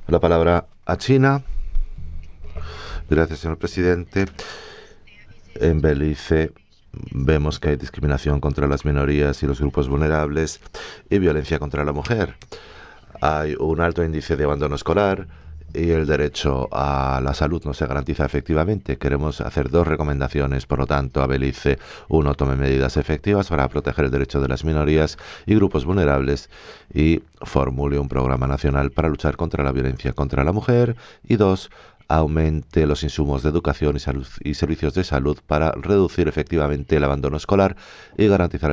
la palabra a China. Gracias, señor presidente. En Belice vemos que hay discriminación contra las minorías y los grupos vulnerables y violencia contra la mujer. Hay un alto índice de abandono escolar y el derecho a la salud no se garantiza efectivamente. Queremos hacer dos recomendaciones, por lo tanto, a Belice. Uno, tome medidas efectivas para proteger el derecho de las minorías y grupos vulnerables y formule un programa nacional para luchar contra la violencia contra la mujer. Y dos, aumente los insumos de educación y, salud, y servicios de salud para reducir efectivamente el abandono escolar y garantizar